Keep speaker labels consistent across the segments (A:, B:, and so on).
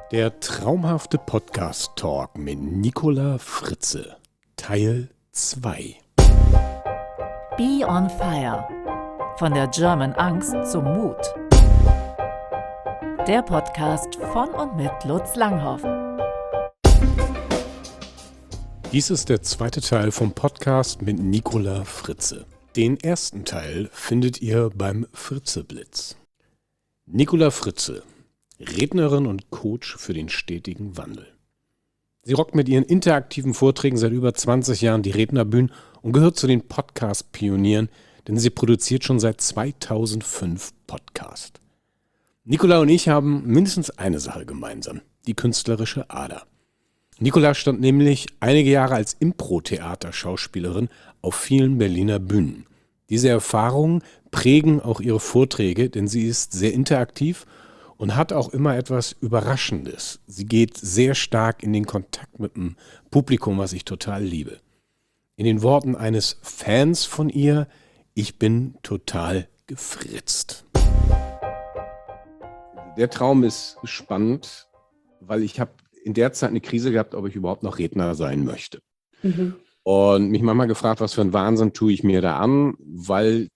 A: Der traumhafte Podcast-Talk mit Nicola Fritze, Teil 2.
B: Be on Fire. Von der German Angst zum Mut. Der Podcast von und mit Lutz Langhoff.
A: Dies ist der zweite Teil vom Podcast mit Nicola Fritze. Den ersten Teil findet ihr beim Fritze-Blitz. Nicola Fritze, Rednerin und Coach für den stetigen Wandel. Sie rockt mit ihren interaktiven Vorträgen seit über 20 Jahren die Rednerbühnen und gehört zu den Podcast-Pionieren, denn sie produziert schon seit 2005 Podcast. Nicola und ich haben mindestens eine Sache gemeinsam, die künstlerische Ader. Nicola stand nämlich einige Jahre als Impro-Theater-Schauspielerin auf vielen Berliner Bühnen. Diese Erfahrungen prägen auch ihre Vorträge, denn sie ist sehr interaktiv und hat auch immer etwas Überraschendes. Sie geht sehr stark in den Kontakt mit dem Publikum, was ich total liebe. In den Worten eines Fans von ihr: Ich bin total gefritzt. Der Traum ist spannend, weil ich habe in der Zeit eine Krise gehabt, ob ich überhaupt noch Redner sein möchte. Und mich manchmal gefragt, was für einen Wahnsinn tue ich mir da an, weil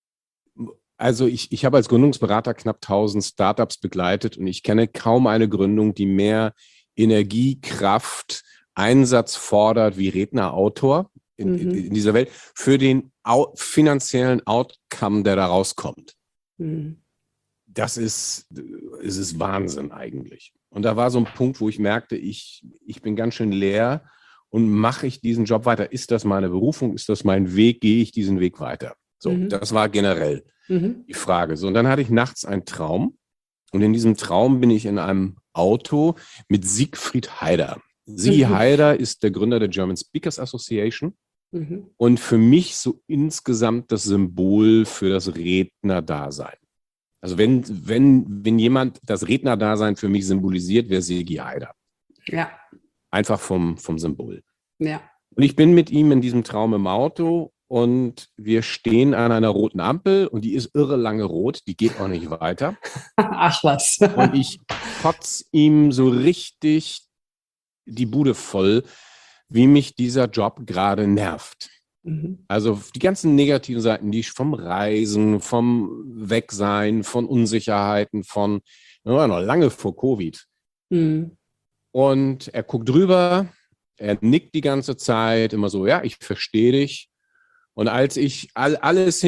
A: ich habe als Gründungsberater knapp 1000 Startups begleitet und ich kenne kaum eine Gründung, die mehr Energie, Kraft, Einsatz fordert wie Redner, Autor in dieser Welt für den finanziellen Outcome, der da rauskommt. Es ist Wahnsinn eigentlich. Und da war so ein Punkt, wo ich merkte, ich bin ganz schön leer und mache ich diesen Job weiter? Ist das meine Berufung? Ist das mein Weg? Gehe ich diesen Weg weiter? So, das war generell die Frage. So, und dann hatte ich nachts einen Traum und in diesem Traum bin ich in einem Auto mit Siegfried Haider. Sigi Haider ist der Gründer der German Speakers Association und für mich so insgesamt das Symbol für das Rednerdasein. Also wenn jemand das Rednerdasein für mich symbolisiert, wäre Sigi Haider.
C: Ja.
A: Einfach vom Symbol.
C: Ja.
A: Und ich bin mit ihm in diesem Traum im Auto und wir stehen an einer roten Ampel und die ist irre lange rot, die geht auch nicht weiter.
C: Ach was.
A: Und ich kotze ihm so richtig die Bude voll, wie mich dieser Job gerade nervt. Also die ganzen negativen Seiten, die vom Reisen, vom Wegsein, von Unsicherheiten, von noch lange vor Covid. Und er guckt drüber, er nickt die ganze Zeit, immer so, ja, ich verstehe dich. Und als ich alles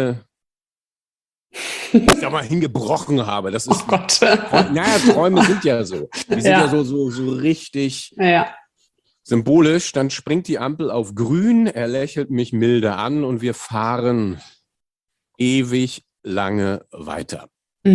A: hingebrochen habe, das ist,
C: Oh Gott.
A: naja, Träume sind ja so. Die sind ja so richtig symbolisch. Dann springt die Ampel auf grün, er lächelt mich milde an und wir fahren ewig lange weiter.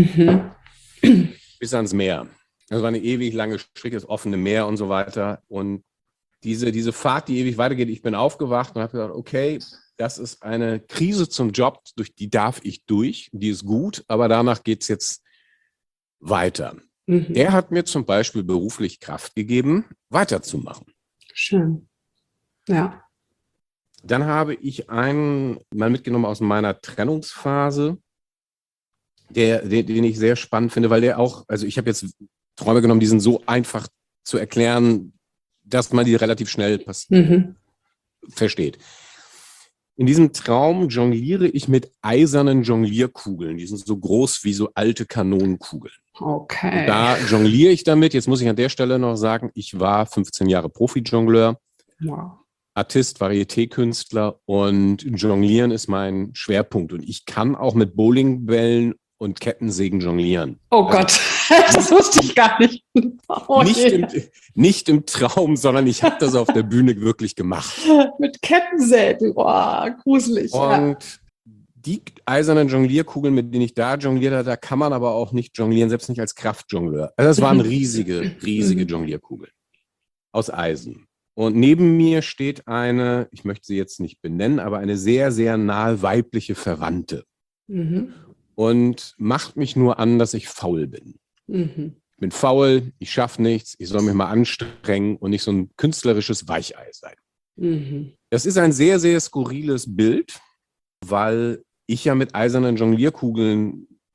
A: Bis ans Meer. Das war eine ewig lange Strecke, das offene Meer und so weiter. Und diese Fahrt, die ewig weitergeht, ich bin aufgewacht und habe gesagt, okay, das ist eine Krise zum Job, durch die darf ich durch, die ist gut, aber danach geht es jetzt weiter. Der hat mir zum Beispiel beruflich Kraft gegeben, weiterzumachen.
C: Schön. Ja.
A: Dann habe ich einen mal mitgenommen aus meiner Trennungsphase, den ich sehr spannend finde, weil der auch, also ich habe jetzt Träume genommen, die sind so einfach zu erklären, dass man die relativ schnell versteht. In diesem Traum jongliere ich mit eisernen Jonglierkugeln. Die sind so groß wie so alte Kanonenkugeln.
C: Okay.
A: Und da jongliere ich damit. Jetzt muss ich an der Stelle noch sagen, ich war 15 Jahre Profi-Jongleur, Artist, Varieté-Künstler und Jonglieren ist mein Schwerpunkt. Und ich kann auch mit Bowlingbällen und Kettensägen jonglieren.
C: Oh Gott, das wusste ich gar nicht. Oh,
A: nicht im Traum, sondern ich habe das auf der Bühne wirklich gemacht.
C: Mit Kettensägen, gruselig.
A: Und die eisernen Jonglierkugeln, mit denen ich da jongliert habe, da kann man aber auch nicht jonglieren, selbst nicht als Kraftjongleur. Also das waren riesige Jonglierkugeln aus Eisen. Und neben mir steht eine, ich möchte sie jetzt nicht benennen, aber eine sehr, sehr nahe weibliche Verwandte. Und macht mich nur an, dass ich faul bin. Ich bin faul, ich schaffe nichts, ich soll mich mal anstrengen und nicht so ein künstlerisches Weichei sein. Das ist ein sehr, sehr skurriles Bild, weil ich ja mit eisernen Jonglierkugeln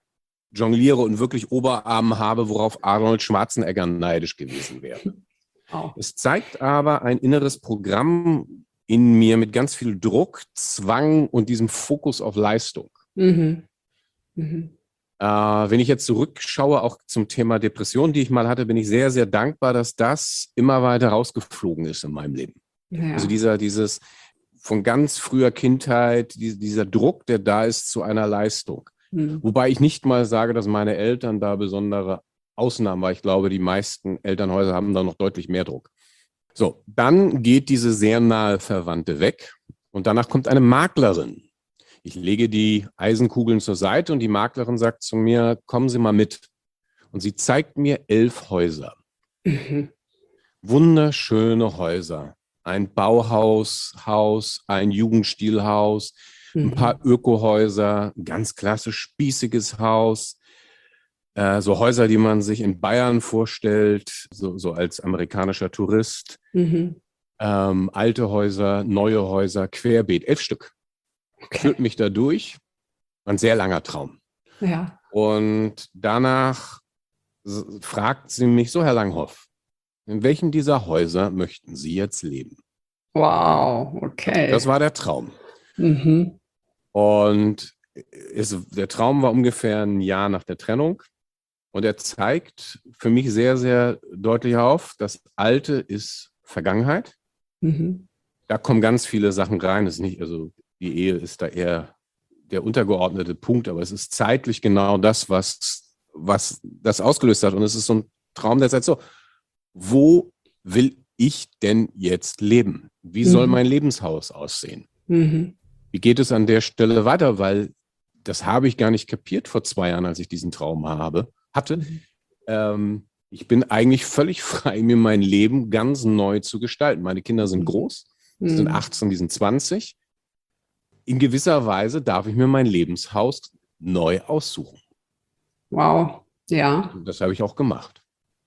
A: jongliere und wirklich Oberarme habe, worauf Arnold Schwarzenegger neidisch gewesen wäre.
C: Oh.
A: Es zeigt aber ein inneres Programm in mir mit ganz viel Druck, Zwang und diesem Fokus auf Leistung.
C: Mhm. Mhm.
A: Wenn ich jetzt zurückschaue, auch zum Thema Depression, die ich mal hatte, bin ich sehr, sehr dankbar, dass das immer weiter rausgeflogen ist in meinem Leben.
C: Ja.
A: Also dieses von ganz früher Kindheit, dieser Druck, der da ist zu einer Leistung.
C: Mhm.
A: Wobei ich nicht mal sage, dass meine Eltern da besondere Ausnahmen waren. Ich glaube, die meisten Elternhäuser haben da noch deutlich mehr Druck. So, dann geht diese sehr nahe Verwandte weg und danach kommt eine Maklerin. Ich lege die Eisenkugeln zur Seite und die Maklerin sagt zu mir, kommen Sie mal mit. Und sie zeigt mir 11 Häuser.
C: Mhm.
A: Wunderschöne Häuser. Ein Bauhaus, ein Jugendstilhaus, ein paar Ökohäuser, ein ganz klassisch spießiges Haus. So Häuser, die man sich in Bayern vorstellt, so als amerikanischer Tourist.
C: Mhm.
A: Alte Häuser, neue Häuser, querbeet, 11 Stück.
C: Okay.
A: Führt mich da durch. Ein sehr langer Traum.
C: Ja.
A: Und danach fragt sie mich so, Herr Langhoff, in welchem dieser Häuser möchten Sie jetzt leben?
C: Wow, okay.
A: Das war der Traum.
C: Mhm.
A: Und der Traum war ungefähr ein Jahr nach der Trennung. Und er zeigt für mich sehr, sehr deutlich auf, das Alte ist Vergangenheit.
C: Mhm.
A: Da kommen ganz viele Sachen rein. Das ist nicht, also die Ehe ist da eher der untergeordnete Punkt, aber es ist zeitlich genau das, was das ausgelöst hat. Und es ist so ein Traum, der sagt so, wo will ich denn jetzt leben? Wie soll mein Lebenshaus aussehen?
C: Mhm.
A: Wie geht es an der Stelle weiter? Weil das habe ich gar nicht kapiert vor 2 Jahren, als ich diesen Traum hatte. Ich bin eigentlich völlig frei, mir mein Leben ganz neu zu gestalten. Meine Kinder sind groß, die sind 18, die sind 20. In gewisser Weise darf ich mir mein Lebenshaus neu aussuchen.
C: Wow, ja.
A: Und das habe ich auch gemacht.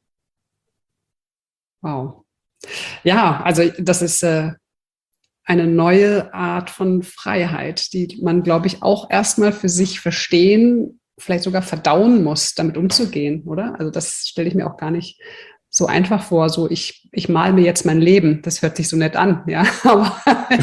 C: Wow. Ja, also das ist eine neue Art von Freiheit, die man, glaube ich, auch erstmal für sich verstehen, vielleicht sogar verdauen muss, damit umzugehen, oder? Also das stelle ich mir auch gar nicht so einfach vor, so ich male mir jetzt mein Leben. Das hört sich so nett an, ja. Aber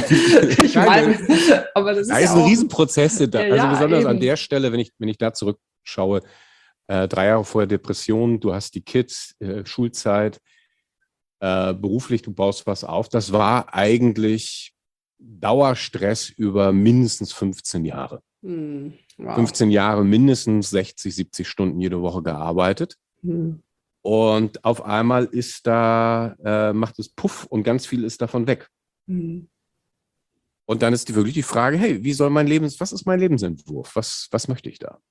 C: aber das ist
A: da
C: ja
A: ist ein
C: auch,
A: Riesenprozess da. Also
C: ja,
A: besonders
C: eben.
A: an der Stelle, wenn ich da zurückschaue, 3 Jahre vorher Depression, du hast die Kids, Schulzeit, beruflich, du baust was auf. Das war eigentlich Dauerstress über mindestens 15 Jahre.
C: Wow.
A: 15 Jahre, mindestens 60, 70 Stunden jede Woche gearbeitet. Und auf einmal ist macht es Puff und ganz viel ist davon weg. Und dann ist wirklich die Frage, hey, was ist mein Lebensentwurf? Was möchte ich da?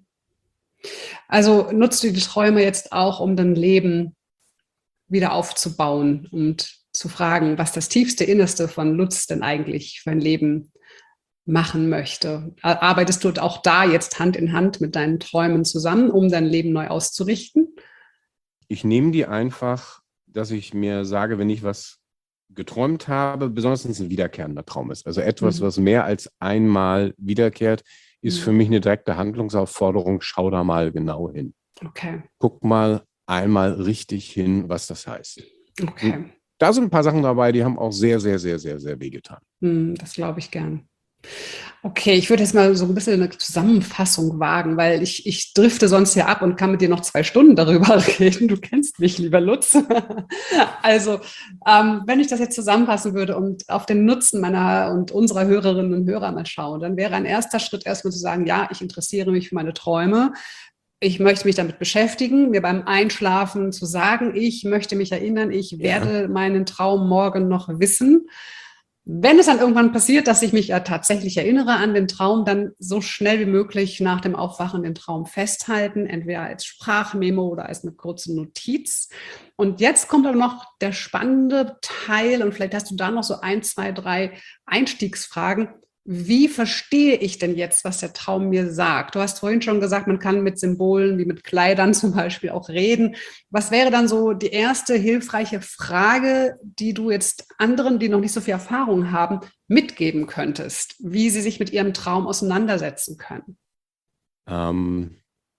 C: Also nutzt du die Träume jetzt auch, um dein Leben wieder aufzubauen und zu fragen, was das tiefste Innerste von Lutz denn eigentlich für ein Leben machen möchte? Arbeitest du auch da jetzt Hand in Hand mit deinen Träumen zusammen, um dein Leben neu auszurichten?
A: Ich nehme die einfach, dass ich mir sage, wenn ich was geträumt habe, besonders wenn es ein wiederkehrender Traum ist, also etwas, was mehr als einmal wiederkehrt, ist für mich eine direkte Handlungsaufforderung, schau da mal genau hin.
C: Okay.
A: Guck mal einmal richtig hin, was das heißt.
C: Okay.
A: Da sind ein paar Sachen dabei, die haben auch sehr, sehr, sehr, sehr, sehr wehgetan.
C: Das glaube ich gern. Okay, ich würde jetzt mal so ein bisschen eine Zusammenfassung wagen, weil ich drifte sonst hier ab und kann mit dir noch 2 Stunden darüber reden. Du kennst mich, lieber Lutz. Also, wenn ich das jetzt zusammenfassen würde und auf den Nutzen meiner und unserer Hörerinnen und Hörer mal schaue, dann wäre ein erster Schritt erstmal zu sagen, ja, ich interessiere mich für meine Träume. Ich möchte mich damit beschäftigen, mir beim Einschlafen zu sagen, ich möchte mich erinnern, ich werde meinen Traum morgen noch wissen. Wenn es dann irgendwann passiert, dass ich mich ja tatsächlich erinnere an den Traum, dann so schnell wie möglich nach dem Aufwachen den Traum festhalten, entweder als Sprachmemo oder als eine kurze Notiz. Und jetzt kommt aber noch der spannende Teil und vielleicht hast du da noch so 1, 2, 3 Einstiegsfragen. Wie verstehe ich denn jetzt, was der Traum mir sagt? Du hast vorhin schon gesagt, man kann mit Symbolen wie mit Kleidern zum Beispiel auch reden. Was wäre dann so die erste hilfreiche Frage, die du jetzt anderen, die noch nicht so viel Erfahrung haben, mitgeben könntest, wie sie sich mit ihrem Traum auseinandersetzen können?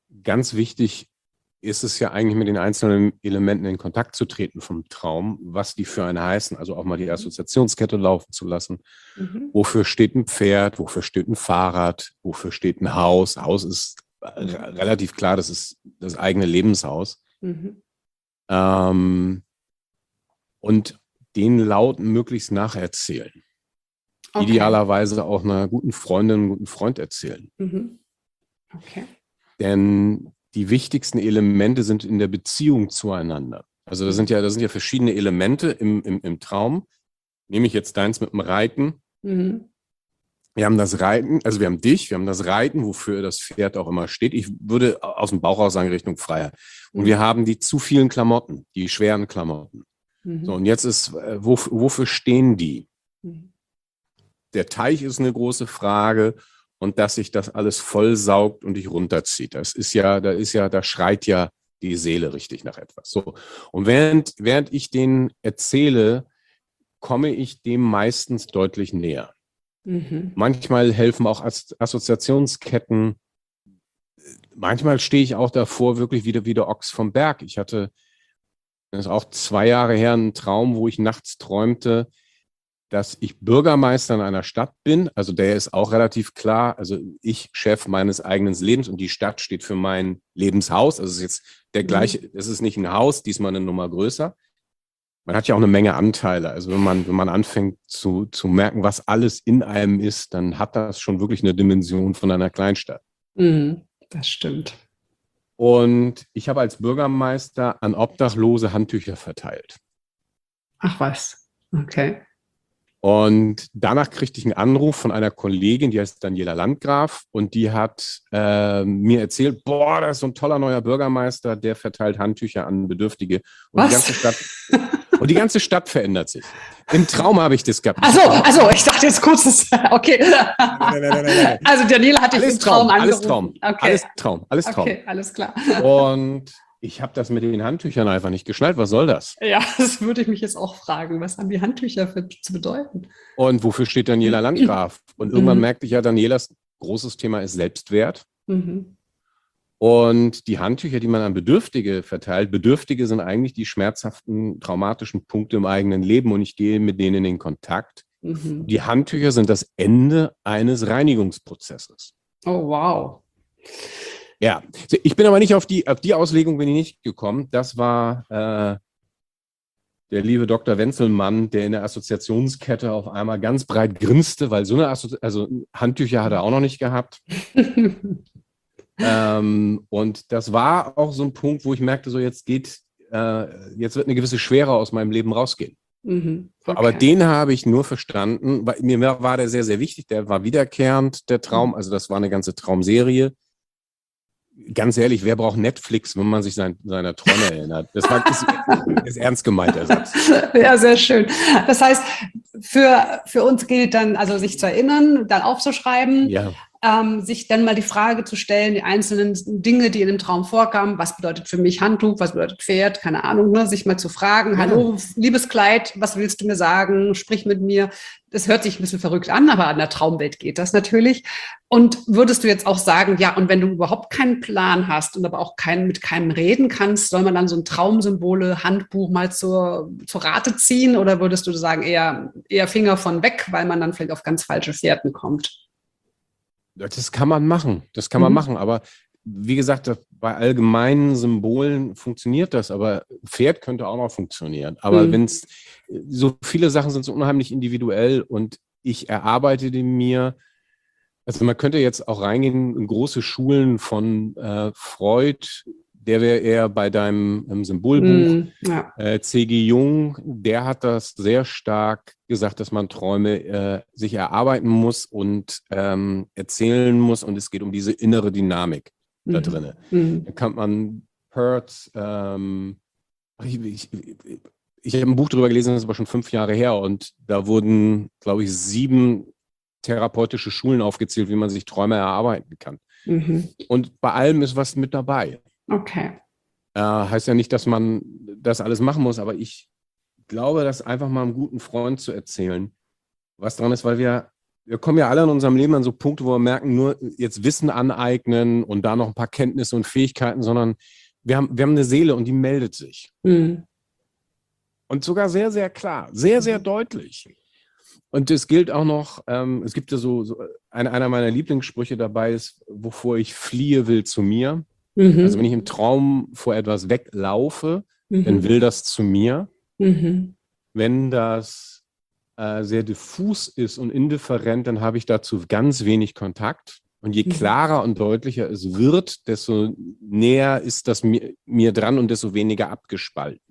A: ganz wichtig ist es ja eigentlich mit den einzelnen Elementen in Kontakt zu treten vom Traum, was die für einen heißen, also auch mal die Assoziationskette laufen zu lassen.
C: Mhm.
A: Wofür steht ein Pferd, wofür steht ein Fahrrad, wofür steht ein Haus. Haus ist relativ klar, das ist das eigene Lebenshaus.
C: Mhm.
A: Und den Laut möglichst nacherzählen.
C: Okay.
A: Idealerweise auch einer guten Freundin, einem guten Freund erzählen.
C: Mhm. Okay.
A: Denn die wichtigsten Elemente sind in der Beziehung zueinander. Also da sind ja verschiedene Elemente im Traum. Nehme ich jetzt deins mit dem Reiten.
C: Mhm.
A: Wir haben das Reiten, also wir haben dich, wir haben das Reiten, wofür das Pferd auch immer steht. Ich würde aus dem Bauch aus sagen, Richtung Freiheit. Und wir haben die zu vielen Klamotten, die schweren Klamotten.
C: Mhm.
A: So, und jetzt ist, wofür stehen die?
C: Mhm.
A: Der Teich ist eine große Frage und dass sich das alles vollsaugt und dich runterzieht. Da schreit ja die Seele richtig nach etwas. So. Und während ich den erzähle, komme ich dem meistens deutlich näher.
C: Mhm.
A: Manchmal helfen auch Assoziationsketten. Manchmal stehe ich auch davor, wirklich wie der Ochs vom Berg. Das ist auch 2 Jahre her, ein Traum, wo ich nachts träumte, dass ich Bürgermeister in einer Stadt bin. Also der ist auch relativ klar. Also ich Chef meines eigenen Lebens und die Stadt steht für mein Lebenshaus. Also es ist jetzt der gleiche, es ist nicht ein Haus, diesmal eine Nummer größer. Man hat ja auch eine Menge Anteile. Also wenn man anfängt zu merken, was alles in einem ist, dann hat das schon wirklich eine Dimension von einer Kleinstadt.
C: Mhm. Das stimmt.
A: Und ich habe als Bürgermeister an Obdachlose Handtücher verteilt.
C: Ach was. Okay.
A: Und danach kriegte ich einen Anruf von einer Kollegin, die heißt Daniela Landgraf, und die hat mir erzählt, boah, das ist so ein toller neuer Bürgermeister, der verteilt Handtücher an Bedürftige. Und die ganze Stadt verändert sich. Im Traum habe ich das gehabt.
C: Also, ich dachte jetzt kurz, okay.
A: Nein.
C: Also Daniela hat dich im Traum angerufen.
A: Alles Traum.
C: Okay.
A: Alles Traum.
C: Okay, alles klar.
A: Und ich habe das mit den Handtüchern einfach nicht geschnallt. Was soll das?
C: Ja, das würde ich mich jetzt auch fragen. Was haben die Handtücher zu bedeuten?
A: Und wofür steht Daniela Landgraf? Und irgendwann merkte ich ja, Danielas großes Thema ist Selbstwert.
C: Mhm.
A: Und die Handtücher, die man an Bedürftige verteilt, Bedürftige sind eigentlich die schmerzhaften, traumatischen Punkte im eigenen Leben und ich gehe mit denen in Kontakt.
C: Mhm.
A: Die Handtücher sind das Ende eines Reinigungsprozesses.
C: Oh, wow.
A: Ja, ich bin aber nicht auf die Auslegung bin ich nicht gekommen. Das war der liebe Dr. Wenzelmann, der in der Assoziationskette auf einmal ganz breit grinste, weil so eine Handtücher hat er auch noch nicht gehabt. Und das war auch so ein Punkt, wo ich merkte, so jetzt wird eine gewisse Schwere aus meinem Leben rausgehen.
C: Mhm. Okay.
A: Aber den habe ich nur verstanden, weil mir war der sehr, sehr wichtig, der war wiederkehrend, der Traum, also das war eine ganze Traumserie. Ganz ehrlich, wer braucht Netflix, wenn man sich seiner Träume erinnert? Das ist ernst gemeint, der Satz.
C: Ja, sehr schön. Das heißt, für uns gilt dann, also sich zu erinnern, dann aufzuschreiben,
A: Ja.
C: Sich dann mal die Frage zu stellen, die einzelnen Dinge, die in dem Traum vorkamen, was bedeutet für mich Handtuch, was bedeutet Pferd, keine Ahnung, ne? Sich mal zu fragen, hallo, liebes Kleid, was willst du mir sagen, sprich mit mir. Das hört sich ein bisschen verrückt an, aber an der Traumwelt geht das natürlich. Und würdest du jetzt auch sagen, ja, und wenn du überhaupt keinen Plan hast und aber auch mit keinem reden kannst, soll man dann so ein Traumsymbole, Handbuch mal zur Rate ziehen oder würdest du sagen, eher Finger von weg, weil man dann vielleicht auf ganz falsche Fährten kommt?
A: Das kann man machen. Aber wie gesagt, bei allgemeinen Symbolen funktioniert das, aber Pferd könnte auch noch funktionieren. Aber wenn es so viele Sachen sind so unheimlich individuell und ich erarbeite die mir, also man könnte jetzt auch reingehen in große Schulen von Freud, der wäre eher bei deinem Symbolbuch. C.G. Jung, der hat das sehr stark gesagt, dass man Träume sich erarbeiten muss und erzählen muss und es geht um diese innere Dynamik da drin. Dann kann man Perth, ich habe ein Buch darüber gelesen, das ist aber schon 5 Jahre her und da wurden, glaube ich, 7 therapeutische Schulen aufgezählt, wie man sich Träume erarbeiten kann. Und bei allem ist was mit dabei.
C: Okay.
A: Heißt ja nicht, dass man das alles machen muss, aber ich glaube, das einfach mal einem guten Freund zu erzählen, was dran ist, weil wir wir kommen ja alle in unserem Leben an so Punkte, wo wir merken, nur jetzt Wissen aneignen und da noch ein paar Kenntnisse und Fähigkeiten, sondern wir haben eine Seele und die meldet sich.
C: Mhm.
A: Und sogar sehr, sehr klar, sehr, sehr deutlich. Und es gilt auch noch, es gibt ja so einer meiner Lieblingssprüche dabei ist, wovor ich fliehe, will zu mir.
C: Mhm.
A: Also wenn ich im Traum vor etwas weglaufe, dann will das zu mir.
C: Mhm.
A: Wenn das sehr diffus ist und indifferent, dann habe ich dazu ganz wenig Kontakt. Und je klarer und deutlicher es wird, desto näher ist das mir dran und desto weniger abgespalten.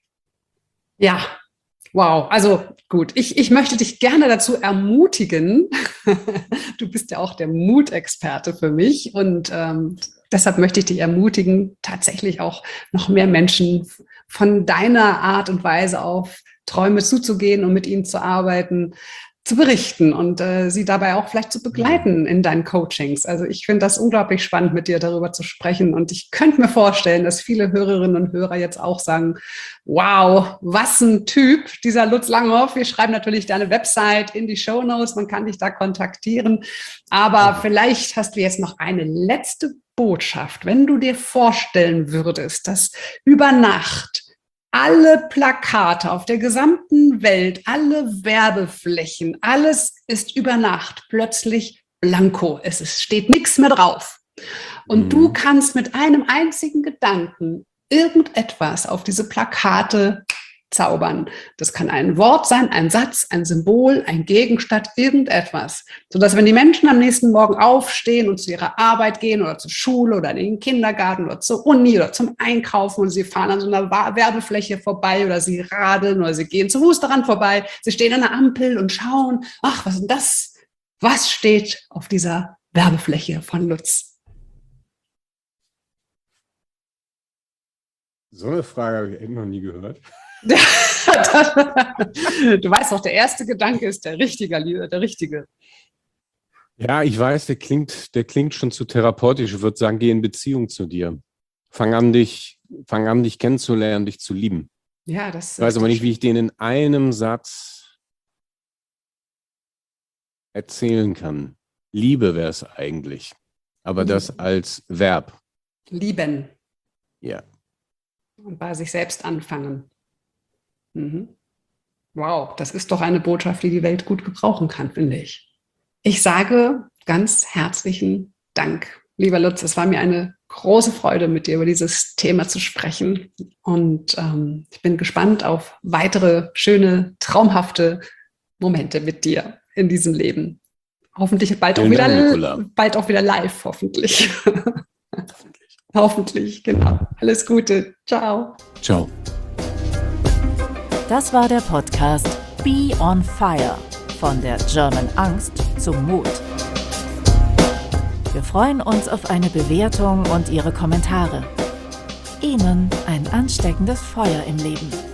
C: Ja, wow. Also gut, ich möchte dich gerne dazu ermutigen. Du bist ja auch der Mutexperte für mich und deshalb möchte ich dich ermutigen, tatsächlich auch noch mehr Menschen von deiner Art und Weise auf Träume zuzugehen und mit ihnen zu arbeiten, zu berichten und sie dabei auch vielleicht zu begleiten in deinen Coachings. Also ich finde das unglaublich spannend, mit dir darüber zu sprechen. Und ich könnte mir vorstellen, dass viele Hörerinnen und Hörer jetzt auch sagen, wow, was ein Typ, dieser Lutz Langhoff. Wir schreiben natürlich deine Website in die Shownotes, man kann dich da kontaktieren. Aber vielleicht hast du jetzt noch eine letzte Botschaft, wenn du dir vorstellen würdest, dass über Nacht alle Plakate auf der gesamten Welt, alle Werbeflächen, alles ist über Nacht plötzlich blanko. Steht nichts mehr drauf. Und du kannst mit einem einzigen Gedanken irgendetwas auf diese Plakate zaubern. Das kann ein Wort sein, ein Satz, ein Symbol, ein Gegenstand, irgendetwas. Sodass, wenn die Menschen am nächsten Morgen aufstehen und zu ihrer Arbeit gehen oder zur Schule oder in den Kindergarten oder zur Uni oder zum Einkaufen und sie fahren an so einer Werbefläche vorbei oder sie radeln oder sie gehen zu Fuß daran vorbei, sie stehen an der Ampel und schauen, ach, was ist denn das? Was steht auf dieser Werbefläche von Lutz?
A: So eine Frage habe ich echt noch nie gehört.
C: Du weißt doch, der erste Gedanke ist der richtige.
A: Ja, ich weiß, der klingt schon zu therapeutisch. Ich würde sagen, geh in Beziehung zu dir. Fang an, dich kennenzulernen, dich zu lieben.
C: Ja, das.
A: Ich weiß aber nicht, wie ich den in einem Satz erzählen kann. Liebe wäre es eigentlich. Aber das als Verb.
C: Lieben.
A: Ja.
C: Und bei sich selbst anfangen. Wow, das ist doch eine Botschaft, die die Welt gut gebrauchen kann, finde ich. Ich sage ganz herzlichen Dank, lieber Lutz. Es war mir eine große Freude, mit dir über dieses Thema zu sprechen. Und ich bin gespannt auf weitere schöne, traumhafte Momente mit dir in diesem Leben. Hoffentlich bald auch wieder live, hoffentlich. Hoffentlich, genau. Alles Gute. Ciao.
A: Ciao.
B: Das war der Podcast Be on Fire von der German Angst zum Mut. Wir freuen uns auf eine Bewertung und Ihre Kommentare. Ihnen ein ansteckendes Feuer im Leben.